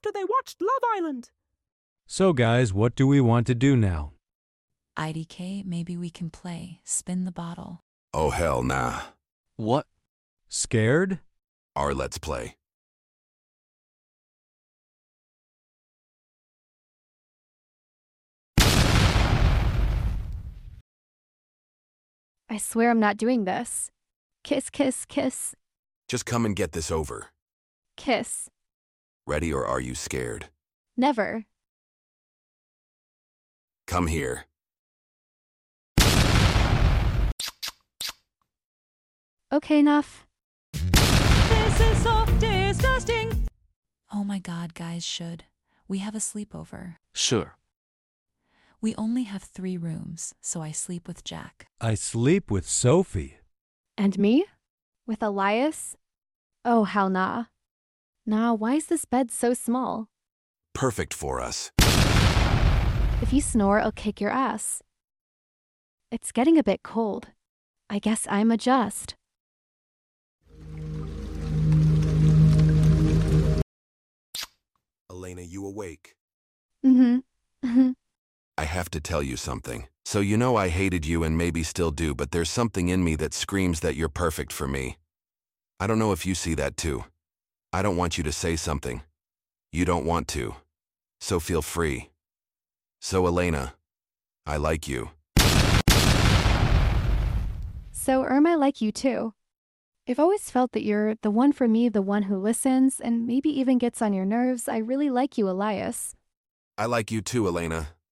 after they watched Love Island. So guys, what do we want to do now? IDK, maybe we can play Spin the Bottle. Oh, hell nah. What? Scared? Our Let's Play. I swear I'm not doing this. Kiss, kiss, kiss, Just come and get this over. kiss. Ready or are you scared? Never. Come here. Okay, enough. This is so disgusting. Oh my god, guys, should. We have a sleepover. Sure. We only have 3 rooms, so I sleep with Jack. I sleep with Sophie. And me? With Elias? Oh, hell nah. Nah, why is this bed so small? Perfect for us. If you snore, I'll kick your ass. It's getting a bit cold. I guess I'm adjust. Elena, you awake? Mm-hmm. I have to tell you something. So you know I hated you and maybe still do, but there's something in me that screams that you're perfect for me. I don't know if you see that too. I don't want you to say something. You don't want to. So feel free. So Elena, I like you. So I like you too. I've always felt that you're the one for me, the one who listens and maybe even gets on your nerves. I really like you, Elias. I like you too, Elena.